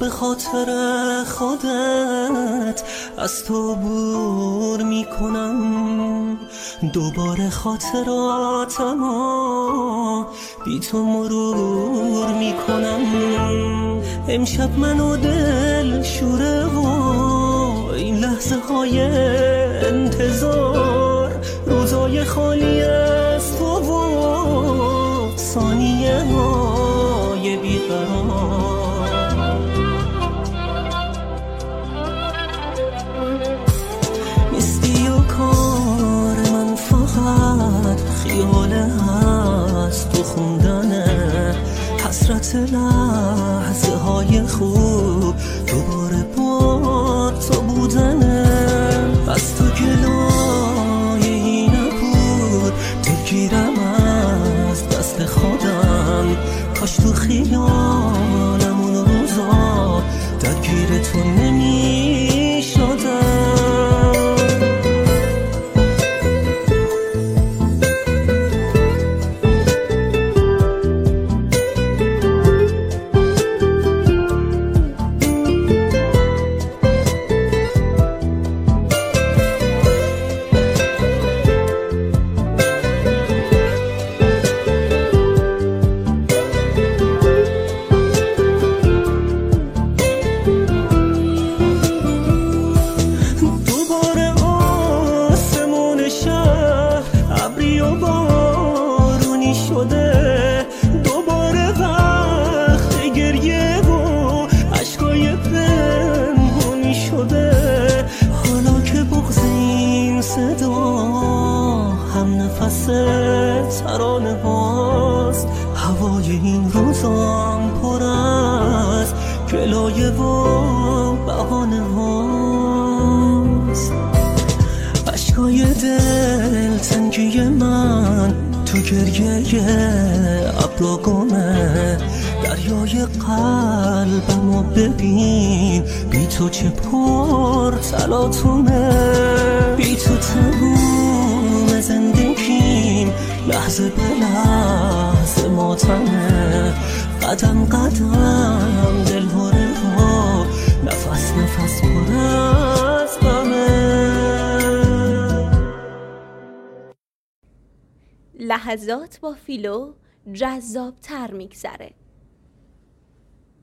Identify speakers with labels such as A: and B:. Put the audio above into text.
A: به خاطر خودت از تو عبور میکنم، دوباره خاطراتمو بی تو مرور میکنم. امشب منو دل شوره و این لحظه های انتظار، روزای خالی از تو و ثانیه های بیقرار. نیستی و کار من فقط خیاله از تو خوندنه، حسرت لحظه های خوب دوباره با تو بودنه. از تو گلایه‌ای نبود دلگیرم از دست خودم، کاش تو خیالم اون روزا درگیر تو نمی شدم. دوباره وقت گریه و عشقای پنهونی شده، حالا که بغض این صدا هم نفس ترانه هاست، هوای این روزام پر از گلایه و بهانه هاست. عشقای دل تنگی من تو گریه ابرا گمه، دریای قلبمو ببین بی تو چه پر تلاطمه. بی تو تموم زندگیم لحظه به لحظه ماتمه، قدم قدم دل هره و نفس نفس پر از غمه.
B: لحظات با فیلو جذاب تر میگذره.